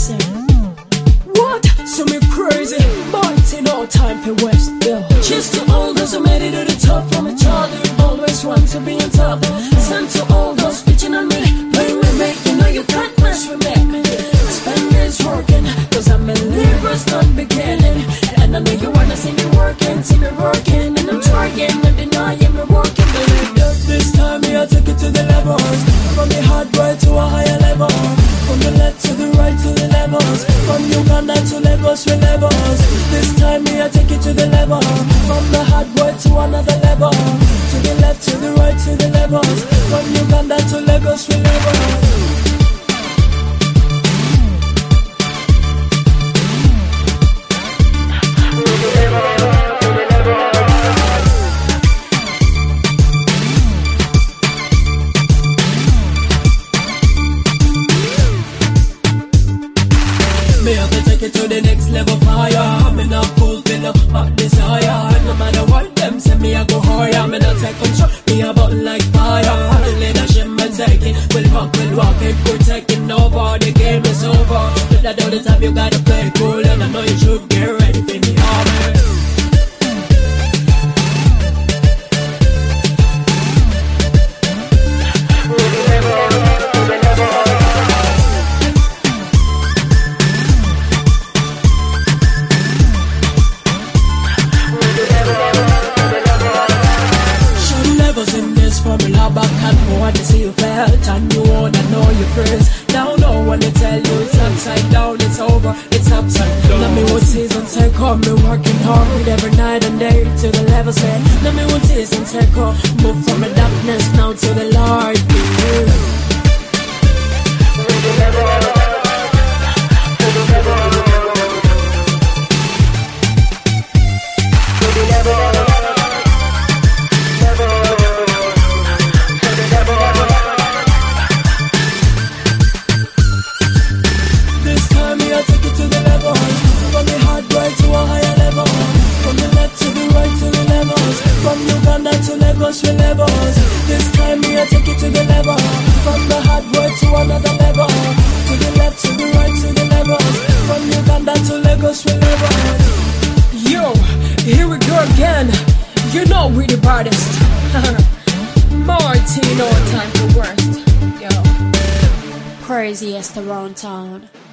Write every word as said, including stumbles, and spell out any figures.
listen. What? So me crazy, but ain't no time for West, yeah. Cheers to all those who made it to the top from a childhood. Always want to be on top. Send to all those bitching on me. When we make, you know you can't mess with me. Spend this working, cause I'm a believer's not beginning. And I know you wanna see me working, see me working. And I'm trying, and denying me working. Believe that this time me I take it to the levels. From the hard right to a higher level. From the left to the right to the levels. From Uganda to Lagos with levels. This time me I take it to the level. From the hard right to another level. To the left to the right to the levels. From Uganda to Lagos with levels. Me have to take it to the next level fire. I'm in a fulfill up my desire. No matter what them say, me I go higher. Me not take control, me a button like fire. Leadership and taking, we'll walk, we'll walk. If we're taking over, the game is over. But that all the time you gotta play cool, and I know you should get ready for me harder. Formula back and forth to see you felt and you wanna know your first. Now no one to tell you it's upside down, it's over, it's upside down. Let me what season take on me working hard every night and day to the level set. Let me what season take on, move from the darkness now to the light. With levels. This time we are take it to the level. From the hard work to another level. To the left, to the right, to the levels. From Uganda to Lagos with levels. Yo, here we go again. You know we the baddest. Martino, time for worst. Yo, craziest around town.